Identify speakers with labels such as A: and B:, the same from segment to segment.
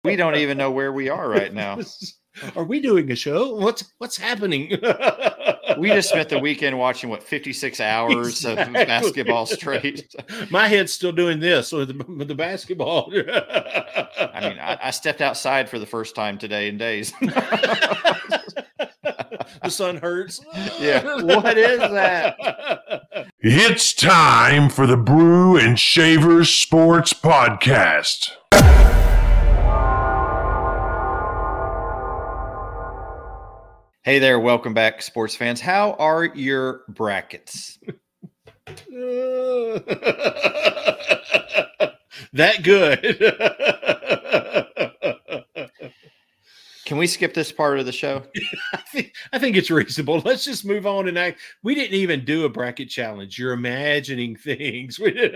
A: We don't even know where we are right now.
B: Are we doing a show? What's happening?
A: We just spent the weekend watching 56 hours of basketball straight.
B: My head's still doing this with the basketball.
A: I mean, I stepped outside for the first time today in days.
B: The sun hurts.
A: Yeah. What is that?
C: It's time for the Brew and Shavers Sports Podcast.
A: Hey there, welcome back, sports fans. How are your brackets?
B: That good.
A: Can we skip this part of the show?
B: I think it's reasonable. Let's just move on and act. We didn't even do a bracket challenge. You're imagining things.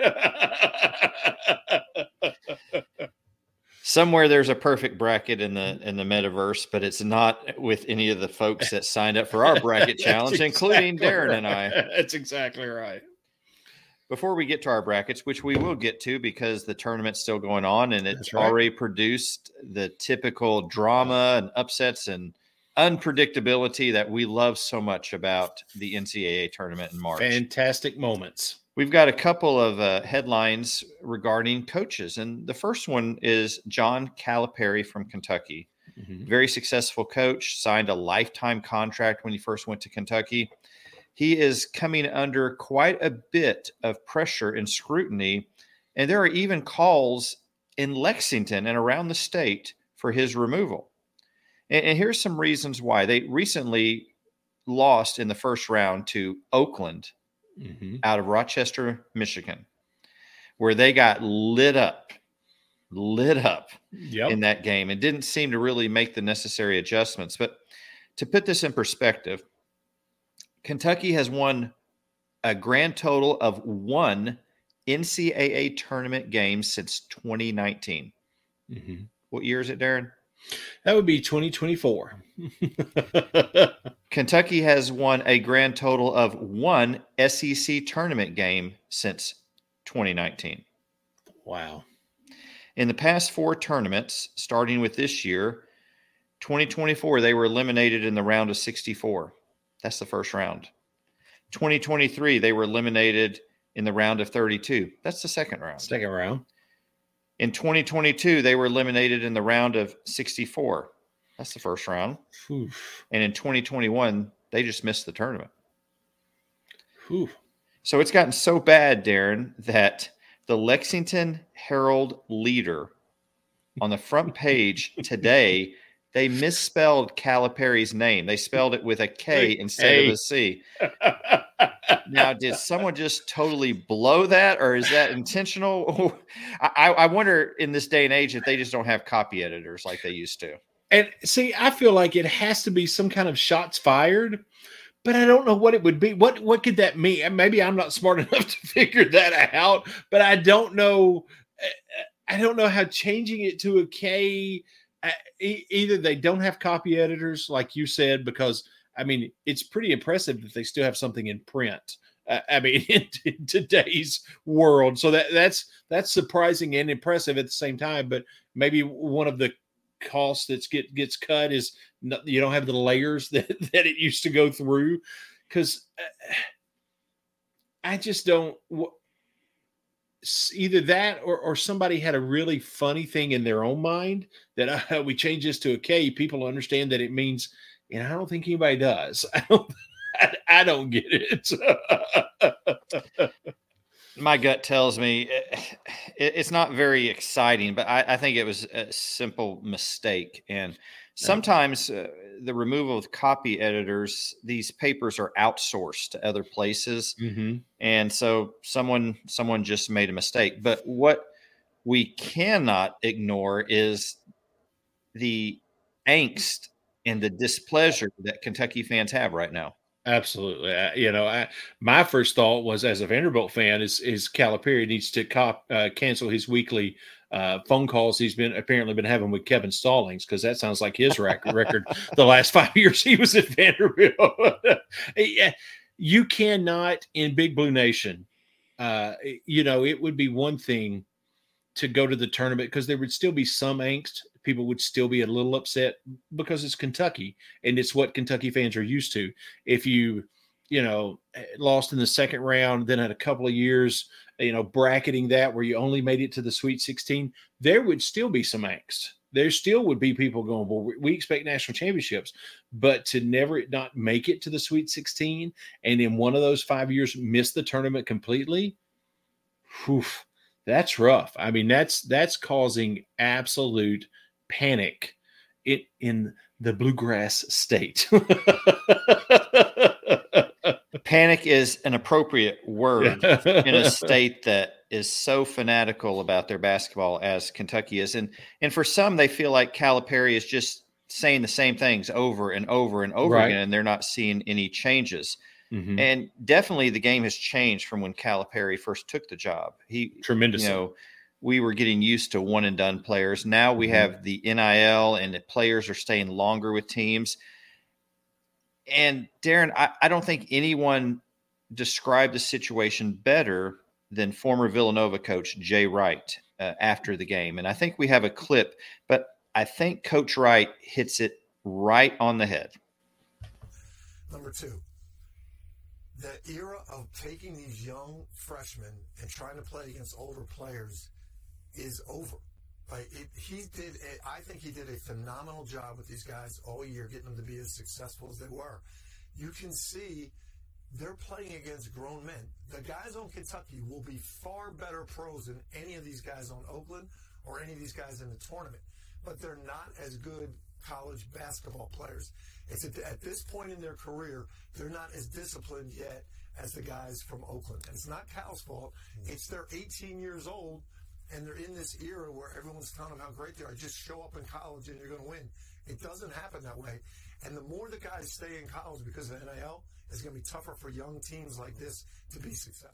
A: Somewhere there's a perfect bracket in the metaverse, but it's not with any of the folks that signed up for our bracket challenge, including Darren and I.
B: That's exactly right.
A: Before we get to our brackets, which we will get to because the tournament's still going on and it's already produced the typical drama and upsets and unpredictability that we love so much about the NCAA tournament in March.
B: Fantastic moments.
A: We've got a couple of headlines regarding coaches, and the first one is John Calipari from Kentucky. Mm-hmm. Very successful coach, signed a lifetime contract when he first went to Kentucky. He is coming under quite a bit of pressure and scrutiny, and there are even calls in Lexington and around the state for his removal. And here's some reasons why. They recently lost in the first round to Oakland, mm-hmm. out of Rochester, Michigan, where they got lit up in that game and didn't seem to really make the necessary adjustments. But to put this in perspective, Kentucky has won a grand total of one NCAA tournament game since 2019. Mm-hmm. What year is it, Darren?
B: That would be 2024.
A: Kentucky has won a grand total of one SEC tournament game since 2019.
B: Wow.
A: In the past four tournaments, starting with this year, 2024, they were eliminated in the round of 64. That's the first round. 2023, they were eliminated in the round of 32. That's the second round.
B: Second round.
A: In 2022, they were eliminated in the round of 64. That's the first round. Oof. And in 2021, they just missed the tournament.
B: Oof.
A: So it's gotten so bad, Darren, that the Lexington Herald Leader on the front page today, they misspelled Calipari's name. They spelled it with a K instead of a C. Now, did someone just totally blow that, or is that intentional? I wonder in this day and age if they just don't have copy editors like they used to.
B: And see, I feel like it has to be some kind of shots fired, but I don't know what it would be. What could that mean? Maybe I'm not smart enough to figure that out, but I don't know. I don't know how changing it to a K. Either they don't have copy editors, like you said, because I mean, it's pretty impressive that they still have something in print. In today's world, so that's surprising and impressive at the same time. But maybe one of the costs that gets cut is you don't have the layers that it used to go through. Because I just don't. Either that or somebody had a really funny thing in their own mind that we change this to a K. People understand that it means, and I don't think anybody does. I don't get it.
A: My gut tells me it's not very exciting, but I think it was a simple mistake. And sometimes the removal of copy editors, these papers are outsourced to other places. Mm-hmm. And so someone just made a mistake. But what we cannot ignore is the angst and the displeasure that Kentucky fans have right now.
B: Absolutely. My first thought was, as a Vanderbilt fan, is Calipari needs to cancel his weekly phone calls he's apparently been having with Kevin Stallings, because that sounds like his record the last 5 years he was at Vanderbilt. You cannot, in Big Blue Nation, it would be one thing to go to the tournament because there would still be some angst. People would still be a little upset because it's Kentucky and it's what Kentucky fans are used to. If you lost in the second round, then had a couple of years, bracketing that where you only made it to the Sweet 16, there would still be some angst. There still would be people going, well, we expect national championships, but to never not make it to the Sweet 16 and in one of those 5 years miss the tournament completely, that's rough. I mean, that's causing absolute panic in the bluegrass state.
A: Panic is an appropriate word in a state that is so fanatical about their basketball as Kentucky is. And for some, they feel like Calipari is just saying the same things over and over and over again, and they're not seeing any changes. Mm-hmm. And definitely the game has changed from when Calipari first took the job. Tremendously. We were getting used to one and done players. Now we have the NIL and the players are staying longer with teams. And Darren, I don't think anyone described the situation better than former Villanova coach Jay Wright after the game. And I think we have a clip, but I think Coach Wright hits it right on the head.
D: Number two, the era of taking these young freshmen and trying to play against older players is over. I think he did a phenomenal job with these guys all year, getting them to be as successful as they were. You can see they're playing against grown men. The guys on Kentucky will be far better pros than any of these guys on Oakland or any of these guys in the tournament. But they're not as good college basketball players. It's at this point in their career, they're not as disciplined yet as the guys from Oakland. And it's not Cal's fault. It's they're 18 years old, and they're in this era where everyone's telling them how great they are. Just show up in college and you're going to win. It doesn't happen that way. And the more the guys stay in college because of NIL, it's going to be tougher for young teams like this to be successful.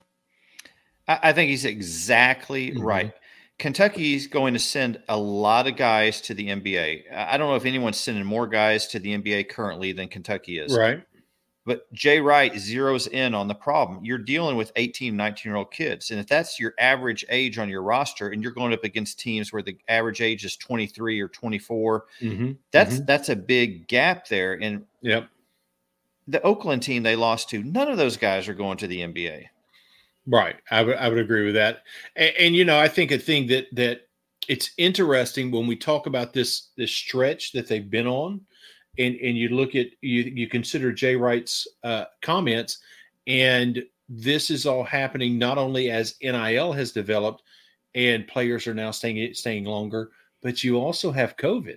A: I think he's exactly right. Kentucky's going to send a lot of guys to the NBA. I don't know if anyone's sending more guys to the NBA currently than Kentucky is.
B: Right.
A: But Jay Wright zeroes in on the problem. You're dealing with 18, 19-year-old kids. And if that's your average age on your roster and you're going up against teams where the average age is 23 or 24, that's a big gap there. And the Oakland team they lost to, none of those guys are going to the NBA.
B: Right. I would agree with that. And I think a thing that it's interesting when we talk about this stretch that they've been on, and you look at you consider Jay Wright's comments, and this is all happening not only as NIL has developed and players are now staying longer, but you also have COVID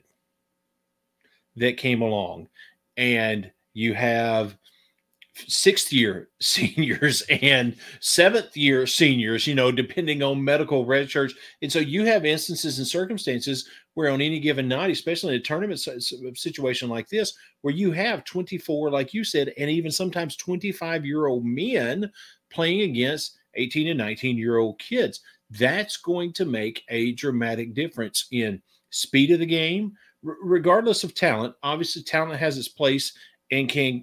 B: that came along, and you have sixth-year seniors and seventh-year seniors, depending on medical red shirts. And so you have instances and circumstances where on any given night, especially in a tournament situation like this, where you have 24, like you said, and even sometimes 25-year-old men playing against 18 and 19-year-old kids. That's going to make a dramatic difference in speed of the game, regardless of talent. Obviously, talent has its place and can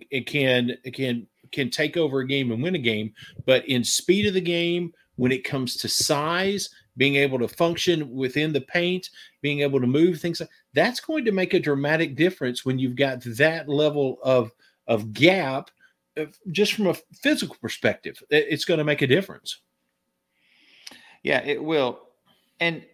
B: take over a game and win a game. But in speed of the game, when it comes to size, being able to function within the paint, being able to move things, that's going to make a dramatic difference when you've got that level of gap. Just from a physical perspective, it's going to make a difference.
A: Yeah, it will. And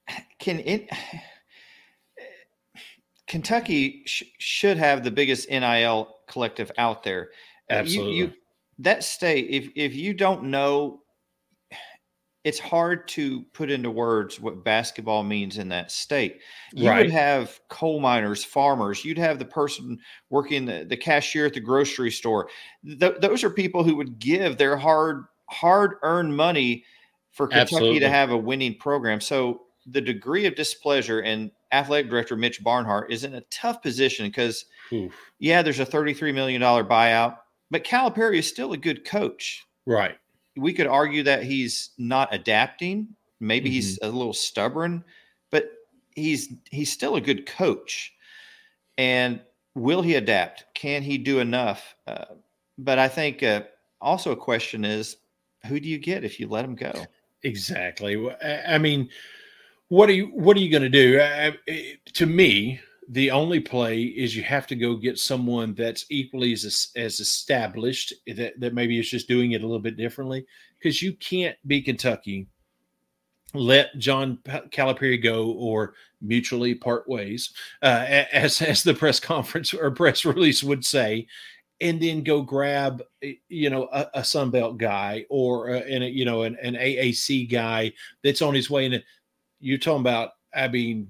A: Kentucky should have the biggest NIL collective out there.
B: Absolutely.
A: That state, if you don't know, it's hard to put into words what basketball means in that state. You would have coal miners, farmers. You'd have the person working the cashier at the grocery store. Those are people who would give their hard-earned money for Kentucky to have a winning program. So the degree of displeasure, and athletic director Mitch Barnhart is in a tough position because, there's a $33 million buyout, but Calipari is still a good coach.
B: Right.
A: We could argue that he's not adapting. Maybe he's a little stubborn, but he's still a good coach. And will he adapt? Can he do enough? But I think also a question is, who do you get if you let him go?
B: Exactly. I mean, what are you going to do? To me, the only play is you have to go get someone that's equally as established that maybe is just doing it a little bit differently, because you can't be Kentucky, let John Calipari go or mutually part ways, as the press conference or press release would say, and then go grab a Sun Belt guy or an AAC guy that's on his way. And you're talking about, I mean,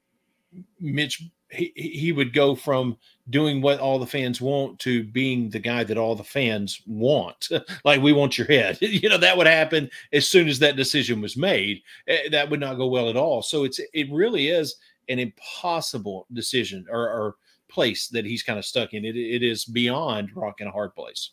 B: Mitch, he would go from doing what all the fans want to being the guy that all the fans want. Like, we want your head. That would happen as soon as that decision was made. That would not go well at all. So it really is an impossible decision or place that he's kind of stuck in. It is beyond rock and a hard place.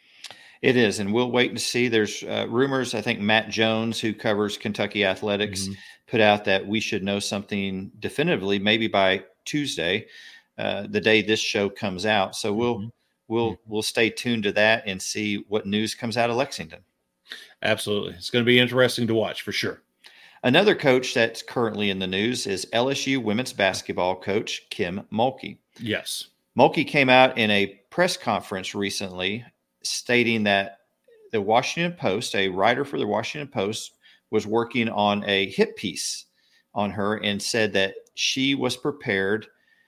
A: It is, and we'll wait and see. There's rumors. I think Matt Jones, who covers Kentucky athletics, put out that we should know something definitively maybe by Tuesday, the day this show comes out. So we'll stay tuned to that and see what news comes out of Lexington.
B: Absolutely. It's going to be interesting to watch for sure.
A: Another coach that's currently in the news is LSU women's basketball coach Kim Mulkey.
B: Yes.
A: Mulkey came out in a press conference recently stating that the Washington Post, a writer for the Washington Post, was working on a hit piece on her and said that she was prepared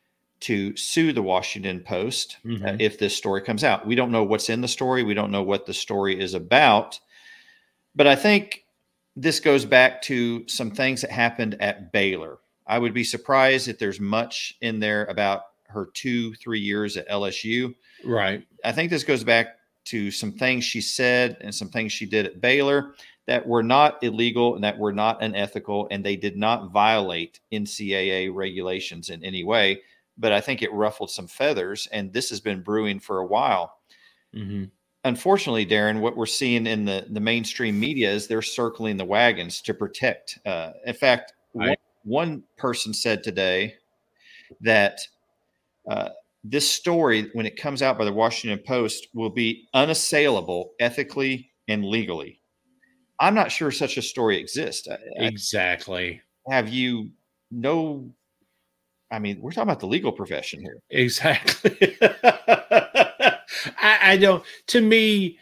A: to sue the Washington Post if this story comes out. We don't know what's in the story. We don't know what the story is about. But I think this goes back to some things that happened at Baylor. I would be surprised if there's much in there about her 2-3 years at LSU.
B: Right.
A: I think this goes back to some things she said and some things she did at Baylor that were not illegal and that were not unethical, and they did not violate NCAA regulations in any way. But I think it ruffled some feathers, and this has been brewing for a while. Unfortunately, Darren, what we're seeing in the mainstream media is they're circling the wagons to protect. In fact, one person said today that this story, when it comes out by the Washington Post, will be unassailable ethically and legally. I'm not sure such a story exists.
B: Exactly.
A: Have you I mean, we're talking about the legal profession here.
B: Exactly. I don't, to me,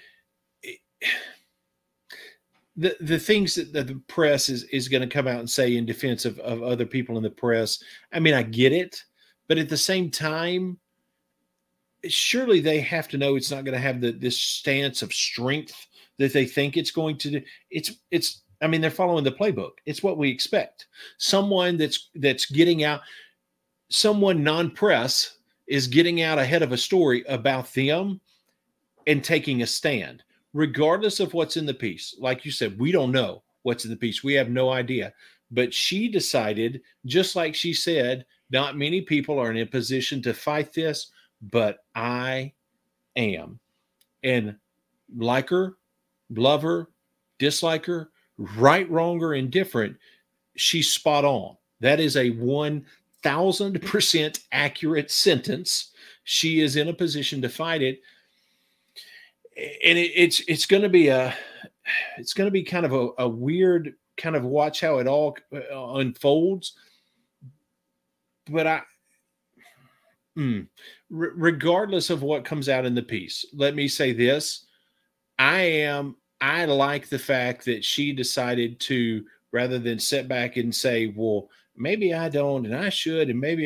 B: the things that the press is going to come out and say in defense of other people in the press, I mean, I get it, but at the same time, surely they have to know it's not going to have this stance of strength that they think it's going to do. It's I mean, they're following the playbook. It's what we expect. Someone that's getting out, someone non-press is getting out ahead of a story about them and taking a stand, regardless of what's in the piece. Like you said, we don't know what's in the piece. We have no idea. But she decided, just like she said, not many people are in a position to fight this, but I am. And like her, love her, dislike her, right, wrong, or indifferent, she's spot on. That is a 1,000% accurate sentence. She is in a position to fight it. And it's going to be kind of a weird kind of watch how it all unfolds. But regardless of what comes out in the piece, let me say this. I like the fact that she decided to, rather than sit back and say, well, maybe I don't, and I should, and maybe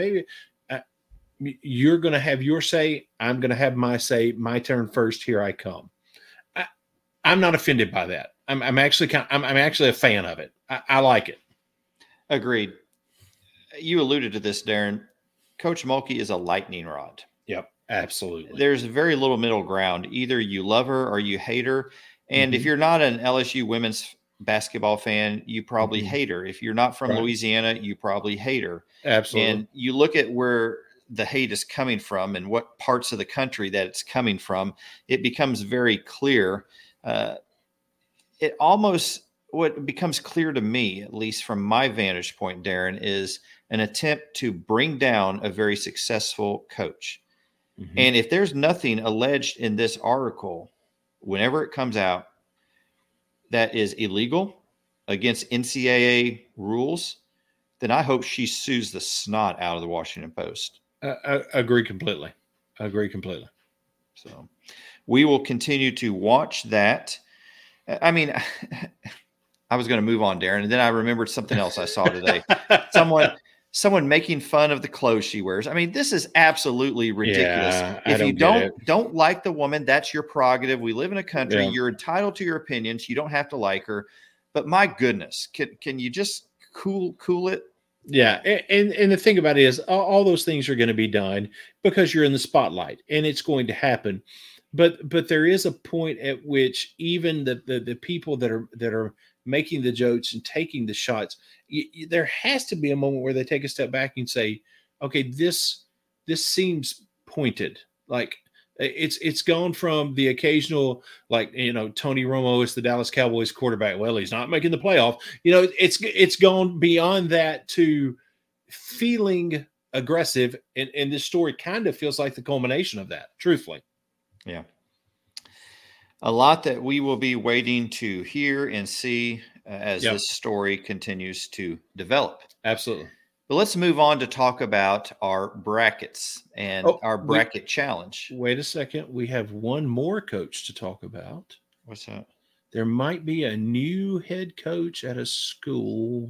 B: you're going to have your say. I'm going to have my say. My turn first. Here I come. I'm not offended by that. I'm actually a fan of it. I like it.
A: Agreed. You alluded to this, Darren. Coach Mulkey is a lightning rod.
B: Yep, absolutely.
A: There's very little middle ground. Either you love her or you hate her. And if you're not an LSU women's basketball fan, you probably hate her. If you're not from Louisiana, you probably hate her.
B: Absolutely.
A: And you look at where the hate is coming from and what parts of the country that it's coming from, it becomes very clear. What becomes clear to me, at least from my vantage point, Darren, is an attempt to bring down a very successful coach. And if there's nothing alleged in this article, whenever it comes out, that is illegal, against NCAA rules, then I hope she sues the snot out of the Washington Post.
B: I agree completely.
A: So we will continue to watch that. I mean, I was going to move on, Darren, and then I remembered something else I saw today. Someone making fun of the clothes she wears. I mean, this is absolutely ridiculous.
B: Yeah,
A: if you don't like the woman, that's your prerogative. We live in a country.
B: Yeah.
A: You're entitled to your opinions. You don't have to like her. But my goodness, can you just cool it?
B: Yeah. And the thing about it is all those things are going to be done because you're in the spotlight, and it's going to happen. But there is a point at which even the people that are making the jokes and taking the shots, there has to be a moment where they take a step back and say, okay, this seems pointed. Like it's gone from the occasional, like, Tony Romo is the Dallas Cowboys quarterback. Well, he's not making the playoff. It's gone beyond that to feeling aggressive. And this story kind of feels like the culmination of that, truthfully.
A: Yeah. A lot that we will be waiting to hear and see as this story continues to develop.
B: Absolutely.
A: But let's move on to talk about our brackets and our bracket challenge.
B: Wait a second. We have one more coach to talk about.
A: What's that?
B: There might be a new head coach at a school.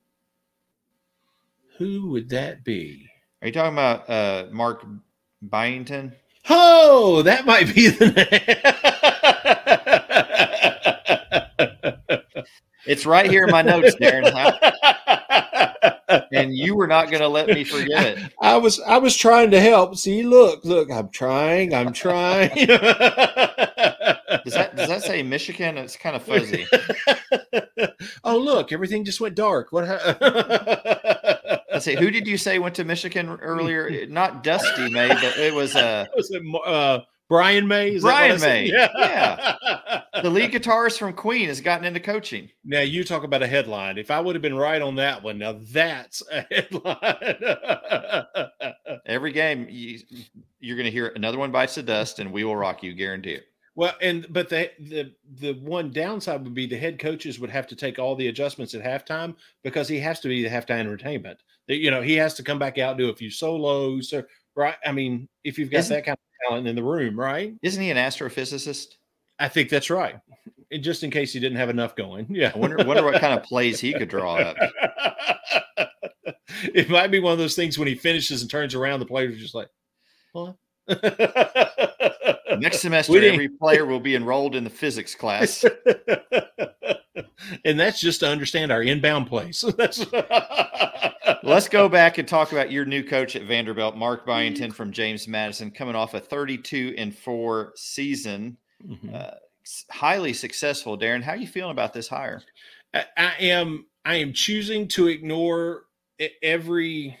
B: Who would that be?
A: Are you talking about Mark Byington?
B: Oh, that might be the name.
A: It's right here in my notes, Darren. And you were not going to let me forget it.
B: I was trying to help. See, look, I'm trying.
A: Does that say Michigan? It's kind of fuzzy.
B: Oh, look, everything just went dark. What?
A: Let's see. Who did you say went to Michigan earlier? Not Dusty May, but it was
B: Brian May.
A: Brian May. Yeah. The lead guitarist from Queen has gotten into coaching.
B: Now you talk about a headline. If I would have been right on that one, now that's a headline.
A: Every game you're going to hear another one bites the dust, and we will rock you, guarantee it.
B: Well, but the one downside would be the head coaches would have to take all the adjustments at halftime because he has to be the halftime entertainment. He has to come back out, do a few solos, right? I mean, if you've got that kind of talent in the room, right?
A: Isn't he an astrophysicist?
B: I think that's right. And just in case he didn't have enough going. Yeah.
A: I wonder what kind of plays he could draw up.
B: It might be one of those things when he finishes and turns around, the players are just like, what?
A: Next semester, every player will be enrolled in the physics class.
B: And that's just to understand our inbound plays.
A: Let's go back and talk about your new coach at Vanderbilt, Mark Byington from James Madison, coming off a 32-4 season. Mm-hmm. Highly successful. Darren, how are you feeling about this hire?
B: I am choosing to ignore the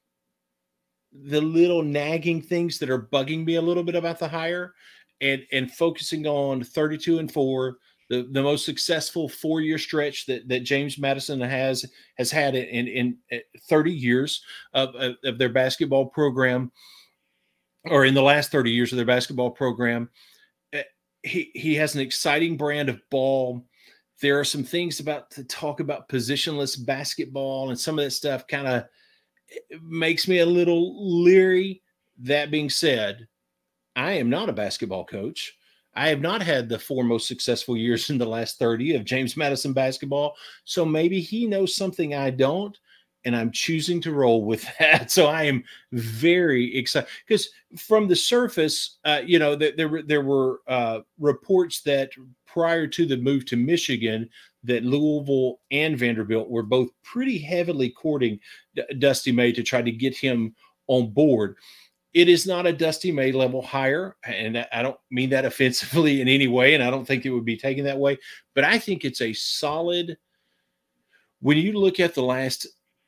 B: little nagging things that are bugging me a little bit about the hire and focusing on 32-4, the most successful 4-year stretch that James Madison has had in 30 years of their basketball program, or in the last 30 years of their basketball program. He has an exciting brand of ball. There are some things to talk about positionless basketball, and some of that stuff kind of makes me a little leery. That being said, I am not a basketball coach. I have not had the 4 most successful years in the last 30 of James Madison basketball. So maybe he knows something I don't, and I'm choosing to roll with that. So I am very excited because from the surface, there were reports that prior to the move to Michigan, that Louisville and Vanderbilt were both pretty heavily courting Dusty May to try to get him on board. It is not a Dusty May level hire, and I don't mean that offensively in any way, and I don't think it would be taken that way, but I think it's a solid, when you look at the last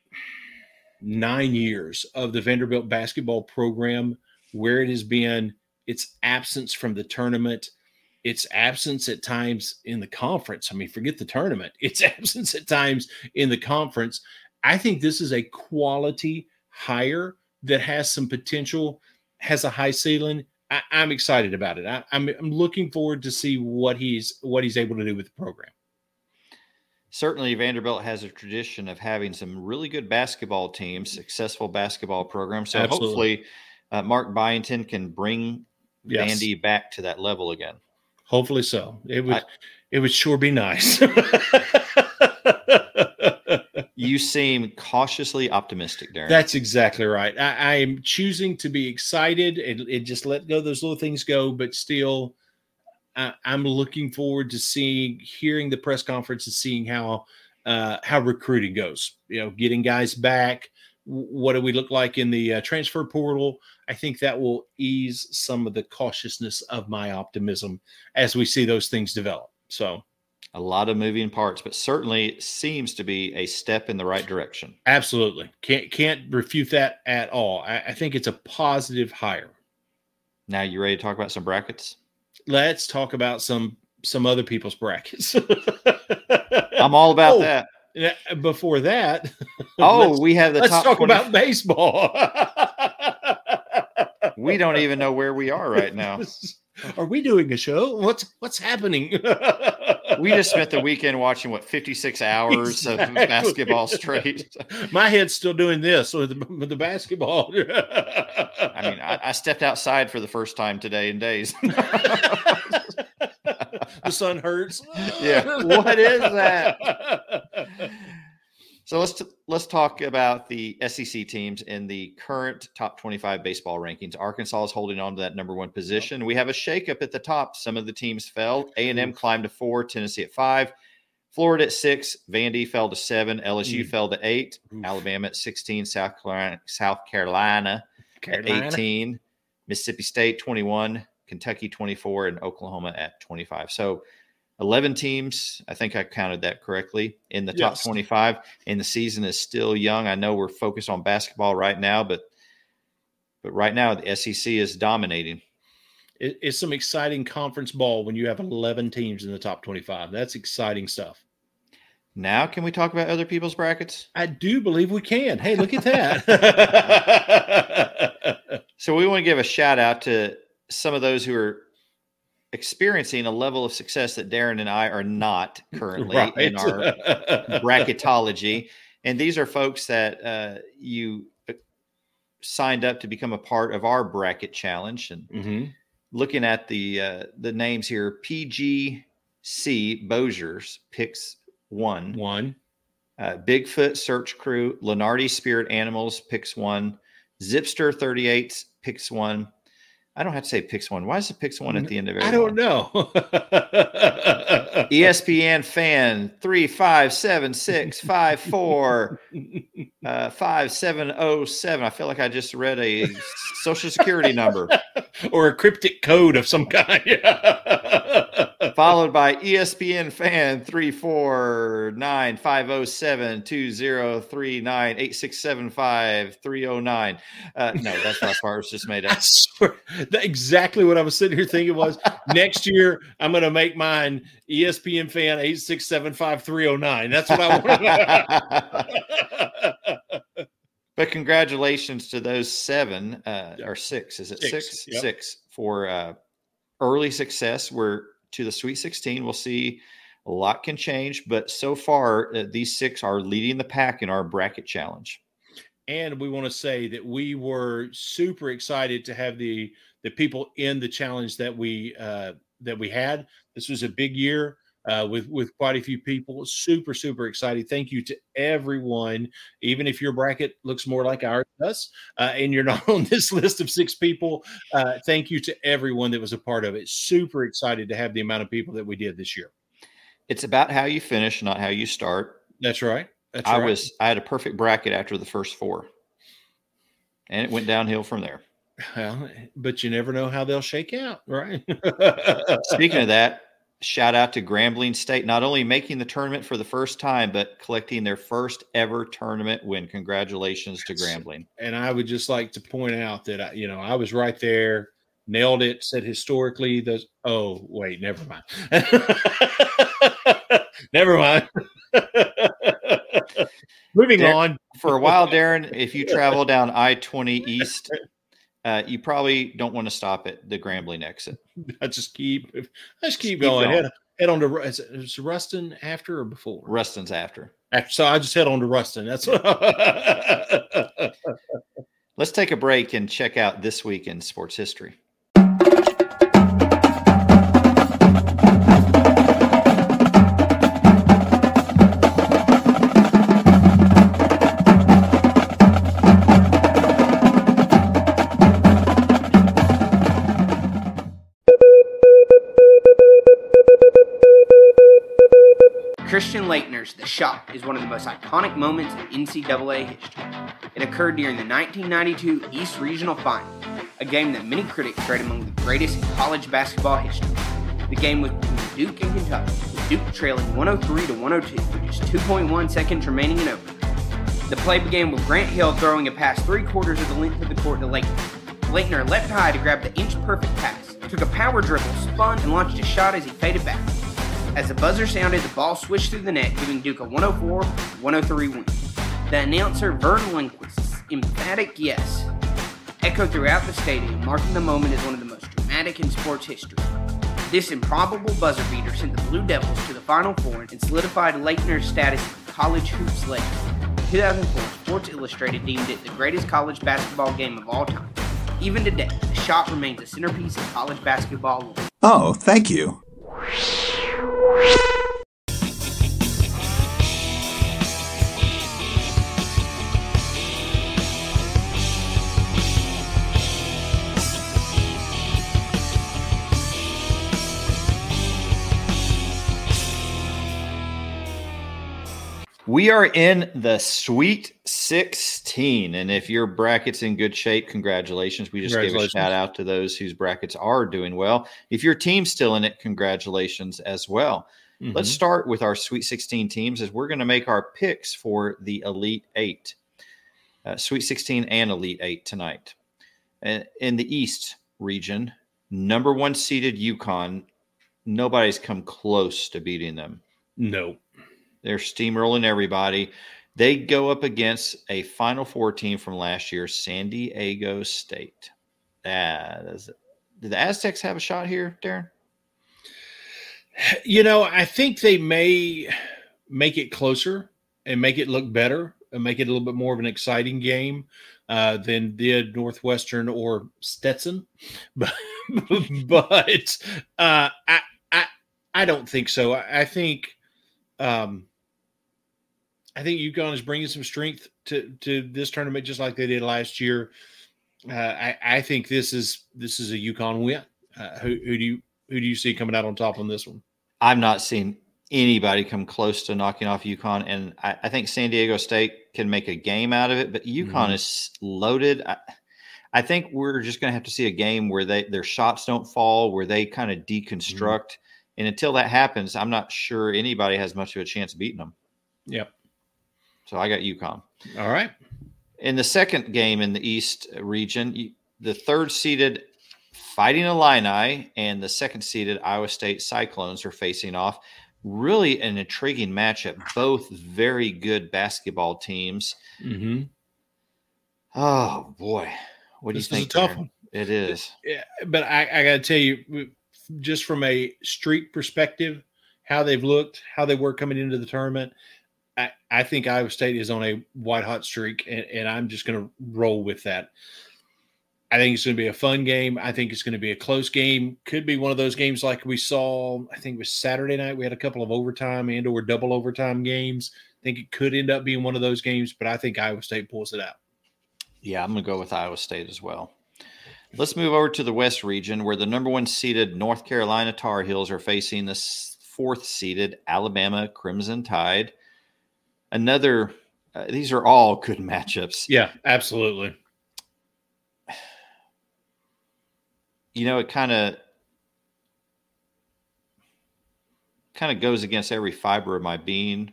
B: 9 years of the Vanderbilt basketball program, where it has been, its absence from the tournament, its absence at times in the conference. I mean, forget the tournament. Its absence at times in the conference. I think this is a quality hire that has some potential, has a high ceiling. I'm excited about it. I'm looking forward to see what he's able to do with the program.
A: certainly Vanderbilt has a tradition of having some really good basketball teams, successful basketball programs. So hopefully Mark Byington can bring Vandy back to that level again.
B: Hopefully so. It would sure be nice.
A: You seem cautiously optimistic, Darren.
B: That's exactly right. I am choosing to be excited and just let go those little things go, but still I'm looking forward to hearing the press conference and seeing how recruiting goes. Getting guys back. What do we look like in the transfer portal? I think that will ease some of the cautiousness of my optimism as we see those things develop. So
A: a lot of moving parts, but certainly seems to be a step in the right direction.
B: Absolutely. Can't refute that at all. I think it's a positive hire.
A: Now you ready to talk about some brackets?
B: Let's talk about some other people's brackets.
A: I'm all about that.
B: Before that,
A: we have the
B: let's
A: top
B: talk
A: 20.
B: About baseball.
A: We don't even know where we are right now.
B: Are we doing a show? What's happening?
A: We just spent the weekend watching 56 hours of basketball straight.
B: My head's still doing this with the basketball.
A: I mean, I stepped outside for the first time today in days.
B: The sun hurts.
A: Yeah. What is that? So let's talk about the SEC teams in the current top 25 baseball rankings. Arkansas is holding on to that number 1 position. We have a shakeup at the top. Some of the teams fell. A&M climbed to 4, Tennessee at 5, Florida at 6, Vandy fell to 7, LSU fell to 8, Alabama at 16, South Carolina at 18, Mississippi State 21, Kentucky 24, and Oklahoma at 25. So 11 teams, I think I counted that correctly, in the top 25, and the season is still young. I know we're focused on basketball right now, but right now the SEC is dominating.
B: It's some exciting conference ball when you have 11 teams in the top 25. That's exciting stuff.
A: Now, can we talk about other people's brackets?
B: I do believe we can. Hey, look at that.
A: So we want to give a shout out to some of those who are experiencing a level of success that Darren and I are not currently in our bracketology. And these are folks that you signed up to become a part of our bracket challenge. And looking at the names here, PGC Boziers picks 1. Bigfoot Search Crew, Lenardi Spirit Animals picks 1. Zipster 38 picks 1. I don't have to say picks 1. Why is it picks 1 at the end of every
B: I don't know.
A: ESPN fan 3576554 5707. I feel like I just read a social security number
B: or a cryptic code of some kind.
A: Followed by ESPN fan 349-507-2039-8675-309. No, that's not far. It's just made up.
B: I swear, exactly what I was sitting here thinking was next year I'm going to make mine ESPN fan 8675309. That's what I want.
A: But congratulations to those 7 or 6. Is it 6?
B: Yep.
A: 6 for early success. We're to the Sweet 16. We'll see. A lot can change, but so far these 6 are leading the pack in our bracket challenge.
B: And we want to say that we were super excited to have the people in the challenge that we had. This was a big year with quite a few people. Super, super excited. Thank you to everyone. Even if your bracket looks more like ours does, and you're not on this list of 6 people, thank you to everyone that was a part of it. Super excited to have the amount of people that we did this year.
A: It's about how you finish, not how you start.
B: That's right.
A: I had a perfect bracket after the first 4, and it went downhill from there.
B: Well, but you never know how they'll shake out, right?
A: Speaking of that, shout out to Grambling State, not only making the tournament for the first time, but collecting their first ever tournament win. Congratulations to Grambling.
B: And I would just like to point out that, I was right there, nailed it, said historically those. Oh, wait, never mind. Never mind. Moving on.
A: For a while, Darren, if you travel down I-20 East, you probably don't want to stop at the Grambling exit.
B: I just keep going. head on to is Ruston after or before?
A: Ruston's after.
B: So I just head on to Ruston. That's what.
A: Let's take a break and check out this week in sports history.
E: Christian Laettner's The Shot is one of the most iconic moments in NCAA history. It occurred during the 1992 East Regional Final, a game that many critics rate among the greatest in college basketball history. The game was between Duke and Kentucky, with Duke trailing 103-102 with just 2.1 seconds remaining in overtime. The play began with Grant Hill throwing a pass 3/4 of the length of the court to Laettner. Laettner leapt high to grab the inch-perfect pass, took a power dribble, spun, and launched a shot as he faded back. As the buzzer sounded, the ball swished through the net, giving Duke a 104-103 win. The announcer, Vern Lindquist's emphatic yes echoed throughout the stadium, marking the moment as one of the most dramatic in sports history. This improbable buzzer beater sent the Blue Devils to the Final Four and solidified Laettner's status as college hoops legend. In 2004, Sports Illustrated deemed it the greatest college basketball game of all time. Even today, The Shot remains a centerpiece of college basketball lore.
F: Oh, thank you.
A: We are in the Sweet 16, and if your bracket's in good shape, congratulations. We just gave a shout out to those whose brackets are doing well. If your team's still in it, congratulations as well. Mm-hmm. Let's start with our Sweet 16 teams as we're going to make our picks for the Elite Eight. Sweet 16 and Elite Eight tonight. In the East region, number 1 seeded UConn, nobody's come close to beating them.
B: No.
A: They're steamrolling everybody. They go up against a Final Four team from last year, San Diego State. Did the Aztecs have a shot here, Darren?
B: You know, I think they may make it closer and make it look better and make it a little bit more of an exciting game than did Northwestern or Stetson. But I don't think so. I think UConn is bringing some strength to this tournament, just like they did last year. I think this is a UConn win. Who do you see coming out on top on this one?
A: I've not seen anybody come close to knocking off UConn, and I think San Diego State can make a game out of it, but UConn is loaded. I think we're just going to have to see a game where their shots don't fall, where they kind of deconstruct. And until that happens, I'm not sure anybody has much of a chance of beating them.
B: Yep.
A: So I got UConn.
B: All right.
A: In the second game in the East region, the third seeded Fighting Illini and the second seeded Iowa State Cyclones are facing off. Really an intriguing matchup. Both very good basketball teams. Mm-hmm. Oh boy, what do you think?
B: This is a tough one.
A: It is.
B: Yeah, but I got to tell you, just from a streak perspective, how they've looked, how they were coming into the tournament, I think Iowa State is on a white-hot streak, and I'm just going to roll with that. I think it's going to be a fun game. I think it's going to be a close game. Could be one of those games like we saw, I think it was Saturday night. We had a couple of overtime and or double overtime games. I think it could end up being one of those games, but I think Iowa State pulls it out.
A: Yeah, I'm going to go with Iowa State as well. Let's move over to the West region where the number 1 seeded North Carolina Tar Heels are facing the 4th seeded Alabama Crimson Tide. These are all good matchups.
B: Yeah, absolutely.
A: You know, it kind of goes against every fiber of my being.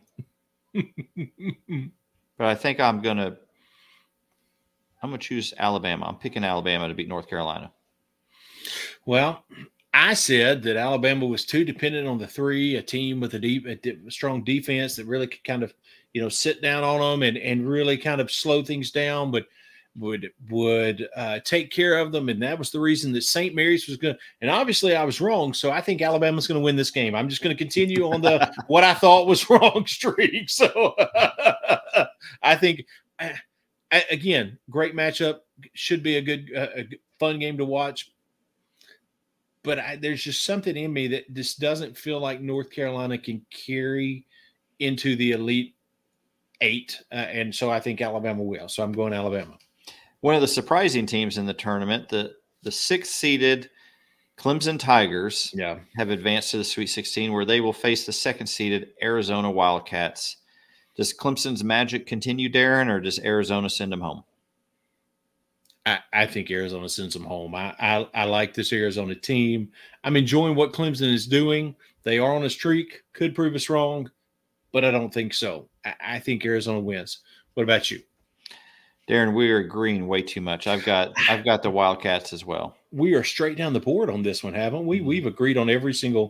A: But I think I'm going to choose Alabama. I'm picking Alabama to beat North Carolina.
B: Well, I said that Alabama was too dependent on the three, a team with a strong defense that really could kind of, sit down on them and really kind of slow things down. But would take care of them, and that was the reason that St. Mary's was going. And obviously, I was wrong, so I think Alabama's going to win this game. I'm just going to continue on the what I thought was wrong streak. So I think, again, great matchup. Should be a good, fun game to watch. But there's just something in me that just doesn't feel like North Carolina can carry into the Elite Eight. And so I think Alabama will. So I'm going Alabama.
A: One of the surprising teams in the tournament, the 6th-seeded Clemson Tigers have advanced to the Sweet 16, where they will face the 2nd-seeded Arizona Wildcats. Does Clemson's magic continue, Darren, or does Arizona send them home?
B: I think Arizona sends them home. I like this Arizona team. I'm enjoying what Clemson is doing. They are on a streak. Could prove us wrong, but I don't think so. I think Arizona wins. What about you?
A: Darren, we are agreeing way too much. I've got the Wildcats as well.
B: We are straight down the board on this one, haven't we? We've agreed on every single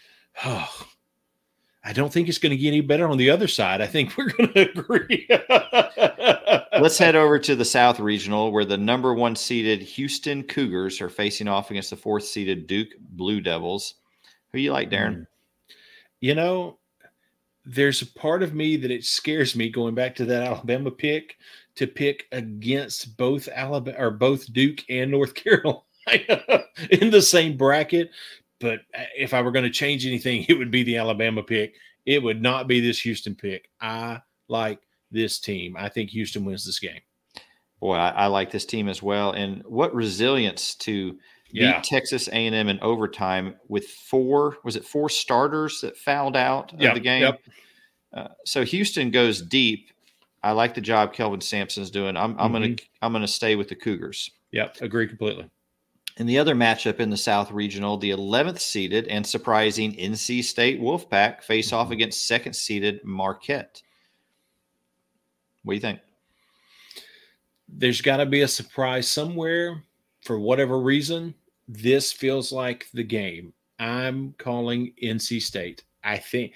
B: I don't think it's going to get any better on the other side. I think we're going to agree.
A: Let's head over to the South Regional, where the number 1 seeded Houston Cougars are facing off against the 4th seeded Duke Blue Devils. Who you like, Darren?
B: You know, there's a part of me that it scares me going back to that Alabama pick to pick against both Alabama or both Duke and North Carolina in the same bracket. But if I were going to change anything, it would be the Alabama pick. It would not be this Houston pick. I like this team. I think Houston wins this game.
A: Boy, I like this team as well. And what resilience to beat Texas A&M in overtime with 4 starters that fouled out of the game. So Houston goes deep. I like the job Kelvin Sampson's doing. I'm gonna stay with the Cougars.
B: Yep, agree completely.
A: And the other matchup in the South Regional, the 11th seeded and surprising NC State Wolfpack face off against 2nd seeded Marquette. What do you think?
B: There's got to be a surprise somewhere. For whatever reason, this feels like the game. I'm calling NC State. I think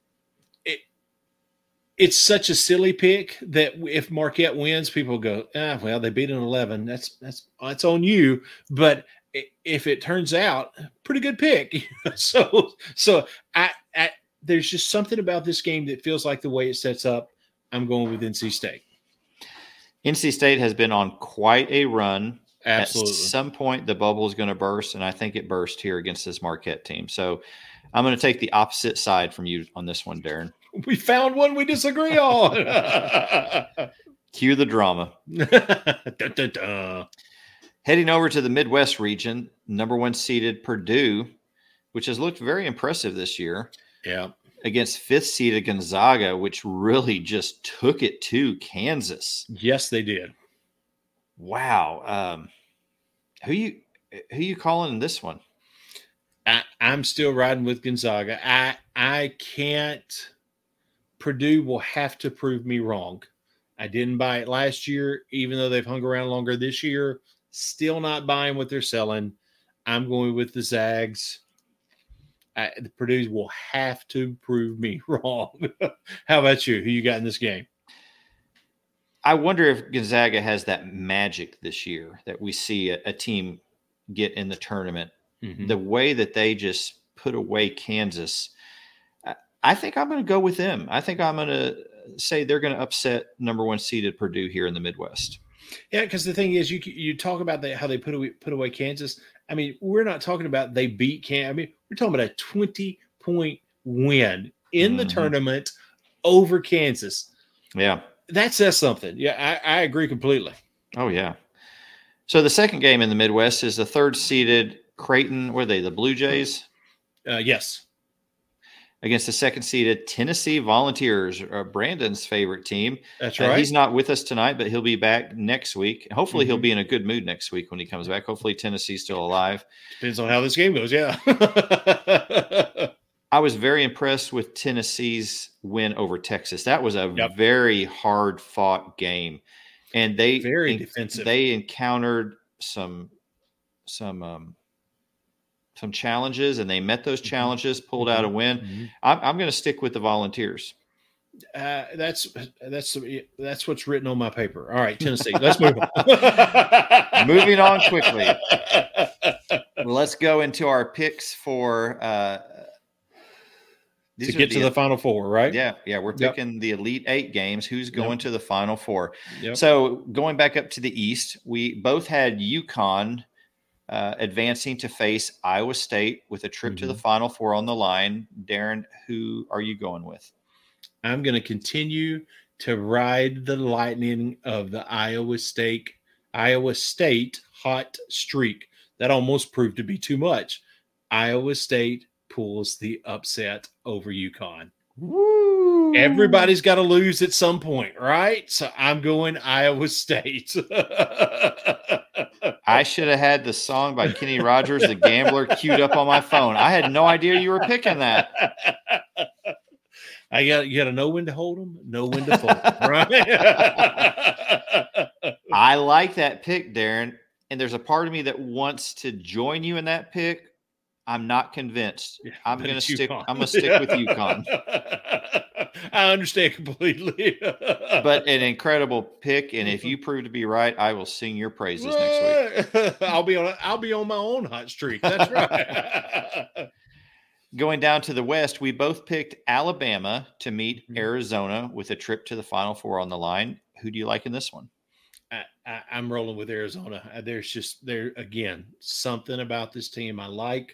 B: it's such a silly pick that if Marquette wins, people go, well, they beat an 11. That's on you. But if it turns out, pretty good pick. so I there's just something about this game that feels like the way it sets up. I'm going with NC State.
A: NC State has been on quite a run.
B: Absolutely.
A: At some point, the bubble is going to burst, and I think it burst here against this Marquette team. So I'm going to take the opposite side from you on this one, Darren.
B: We found one we disagree on.
A: Cue the drama.
B: Dun, dun, dun.
A: Heading over to the Midwest region, number 1 seeded Purdue, which has looked very impressive this year.
B: Yeah.
A: Against 5th seeded Gonzaga, which really just took it to Kansas.
B: Yes, they did.
A: Wow. Who you calling in this one?
B: I'm still riding with Gonzaga. I can't. Purdue will have to prove me wrong. I didn't buy it last year, even though they've hung around longer this year. Still not buying what they're selling. I'm going with the Zags. The Purdue will have to prove me wrong. How about you? Who you got in this game?
A: I wonder if Gonzaga has that magic this year that we see a team get in the tournament. Mm-hmm. The way that they just put away Kansas, I think I'm going to go with them. I think I'm going to say they're going to upset number 1 seeded Purdue here in the Midwest.
B: Yeah, because the thing is, you talk about how they put away Kansas. I mean, we're not talking about they beat Kansas. I mean, we're talking about a 20-point win in the tournament over Kansas.
A: Yeah.
B: That says something. Yeah, I agree completely.
A: Oh, yeah. So the second game in the Midwest is the 3rd seeded Creighton. Were they the Blue Jays?
B: Yes.
A: Against the 2nd seeded Tennessee Volunteers, Brandon's favorite team.
B: That's right.
A: He's not with us tonight, but he'll be back next week. Hopefully he'll be in a good mood next week when he comes back. Hopefully Tennessee's still alive.
B: Depends on how this game goes, yeah.
A: I was very impressed with Tennessee's win over Texas. That was a very hard-fought game. And they
B: very defensive.
A: They encountered some challenges, and they met those challenges, pulled out a win. I'm going to stick with the Volunteers.
B: That's what's written on my paper. All right, Tennessee. Let's move on.
A: Moving on quickly. Well, let's go into our picks for
B: to get to the Final Four, right?
A: Yeah. We're picking the Elite Eight games. Who's going to the Final Four?
B: Yep.
A: So going back up to the East, we both had UConn advancing to face Iowa State with a trip to the Final Four on the line. Darren, who are you going with?
B: I'm going to continue to ride the lightning of the Iowa State hot streak. That almost proved to be too much. Iowa State pulls the upset over UConn.
A: Woo!
B: Everybody's got to lose at some point, right? So I'm going Iowa State.
A: I should have had the song by Kenny Rogers, The Gambler, queued up on my phone. I had no idea you were picking that.
B: You got to know when to hold them, know when to fold them, right?
A: I like that pick, Darren. And there's a part of me that wants to join you in that pick. I'm not convinced. I'm going to stick with UConn.
B: I understand completely.
A: But an incredible pick, and if you prove to be right, I will sing your praises next week.
B: I'll be on my own hot streak. That's right.
A: Going down to the West, we both picked Alabama to meet Arizona with a trip to the Final Four on the line. Who do you like in this one?
B: I'm rolling with Arizona. There's again, something about this team I like.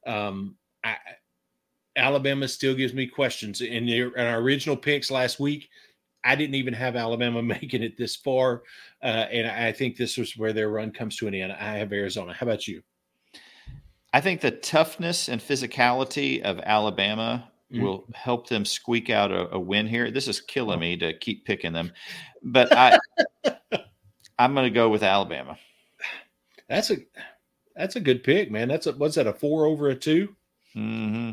B: Alabama still gives me questions. In our original picks last week, I didn't even have Alabama making it this far. And I think this was where their run comes to an end. I have Arizona. How about you?
A: I think the toughness and physicality of Alabama will help them squeak out a win here. This is killing me to keep picking them, but I'm going to go with Alabama.
B: That's a good pick, man. What's that, a 4 over a 2?
A: Mm-hmm.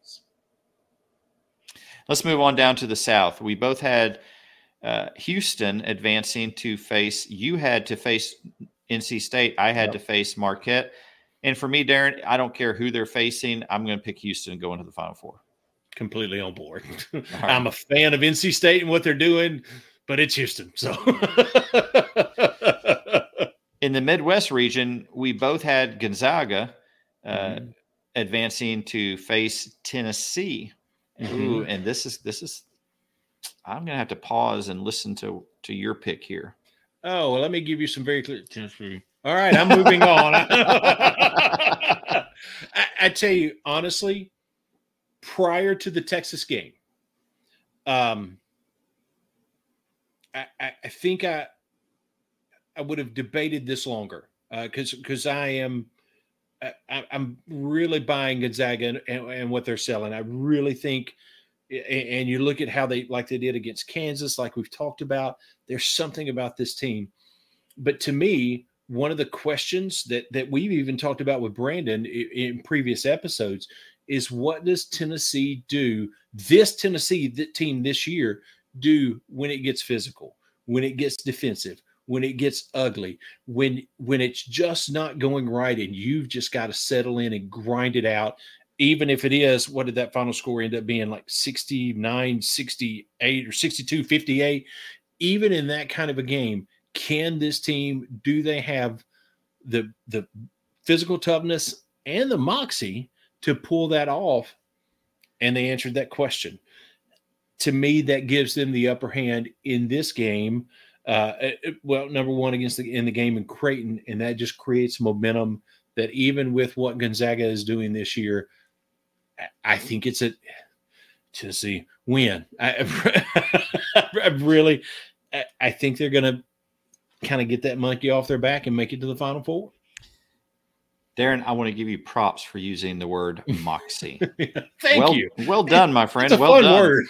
A: Let's move on down to the South. We both had Houston advancing to face. You had to face NC State. I had to face Marquette. And for me, Darren, I don't care who they're facing. I'm going to pick Houston and go into the Final Four.
B: Completely on board. Right. I'm a fan of NC State and what they're doing, but it's Houston. So
A: in the Midwest region, we both had Gonzaga advancing to face Tennessee. Ooh, and this is I'm going to have to pause and listen to your pick here.
B: Oh, well, let me give you some very clear Tennessee. All right, I'm moving on. I tell you, honestly, prior to the Texas game, I think I would have debated this longer because I'm really buying Gonzaga and what they're selling. I really think, and you look at how they did against Kansas, like we've talked about, there's something about this team. But to me, one of the questions that we've even talked about with Brandon in previous episodes is, what does Tennessee do, this Tennessee team this year, do when it gets physical, when it gets defensive, when it gets ugly, when it's just not going right and you've just got to settle in and grind it out, even if it is, what did that final score end up being, like 69, 68 or 62, 58? Even in that kind of a game, can this team, do they have the physical toughness and the moxie to pull that off? And they answered that question. To me, that gives them the upper hand in this game. Well, number one, in the game in Creighton, and that just creates momentum that even with what Gonzaga is doing this year, I think it's a Tennessee win. I think they're going to kind of get that monkey off their back and make it to the Final Four.
A: Darren, I want to give you props for using the word moxie.
B: Thank you.
A: Well done, my friend.
B: It's a
A: well
B: fun
A: done.
B: word.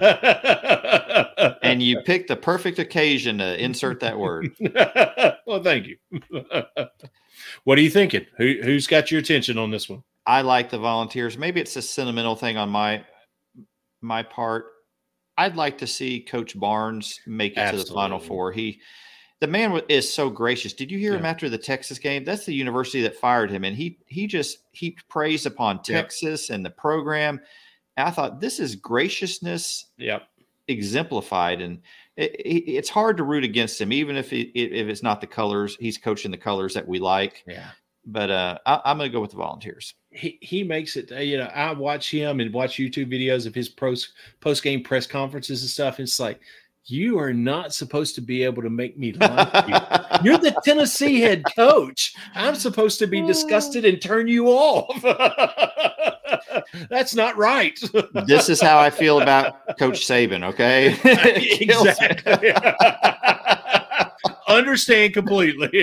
A: And you picked the perfect occasion to insert that word.
B: Well, thank you. What are you thinking? Who's got your attention on this one?
A: I like the Volunteers. Maybe it's a sentimental thing on my part. I'd like to see Coach Barnes make it to the Final Four. The man is so gracious. Did you hear him after the Texas game? That's the university that fired him, and he just heaped praise upon Texas and the program. And I thought, this is graciousness exemplified, and it's hard to root against him, even if it's not the colors. He's coaching the colors that we like.
B: Yeah.
A: But I'm going to go with the Volunteers.
B: He makes it. I watch him and watch YouTube videos of his post game press conferences and stuff. And it's like, you are not supposed to be able to make me like you. You're the Tennessee head coach. I'm supposed to be disgusted and turn you off. That's not right.
A: This is how I feel about Coach Saban, okay?
B: Exactly. Understand completely.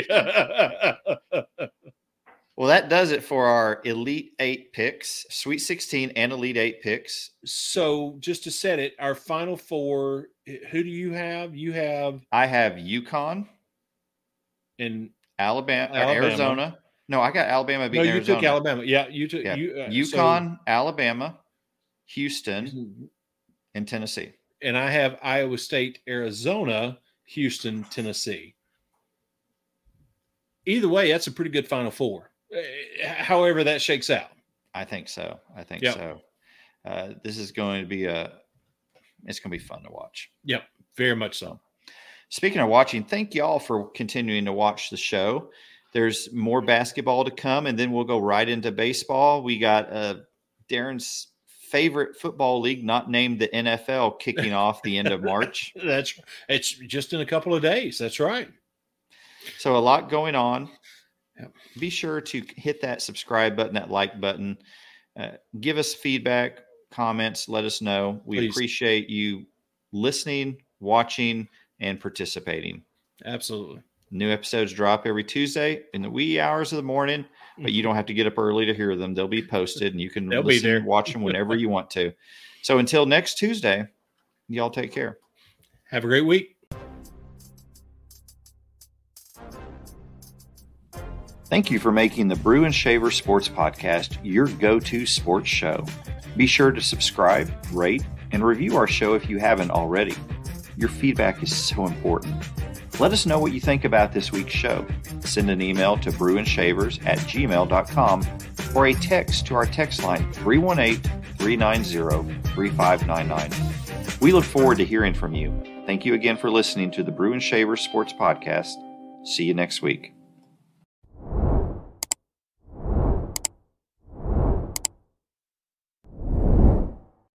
A: Well, that does it for our Elite 8 picks, Sweet 16 and Elite 8 picks.
B: So just to set it, our final four, who do you have?
A: I have UConn
B: and
A: Alabama. Arizona. No, I got Alabama beating Arizona.
B: You took Alabama. Yeah, you took
A: UConn, Alabama, Houston, and Tennessee.
B: And I have Iowa State, Arizona, Houston, Tennessee. Either way, that's a pretty good Final Four. However that shakes out.
A: I think so. So. This is going to be it's going to be fun to watch.
B: Yep, very much so.
A: Speaking of watching, thank you all for continuing to watch the show. There's more basketball to come, and then we'll go right into baseball. We got Darren's favorite football league, not named the NFL, kicking off the end of March.
B: It's just in a couple of days. That's right.
A: So a lot going on.
B: Yep.
A: Be sure to hit that subscribe button, that like button. Give us feedback, comments. Let us know. We appreciate you listening, watching, and participating.
B: Absolutely.
A: New episodes drop every Tuesday in the wee hours of the morning, but you don't have to get up early to hear them. They'll be posted, and you can listen and watch them whenever you want to. So until next Tuesday, y'all take care.
B: Have a great week.
A: Thank you for making the Brew and Shaver Sports Podcast your go-to sports show. Be sure to subscribe, rate, and review our show if you haven't already. Your feedback is so important. Let us know what you think about this week's show. Send an email to brewandshavers@gmail.com or a text to our text line 318-390-3599. We look forward to hearing from you. Thank you again for listening to the Brew and Shaver Sports Podcast. See you next week.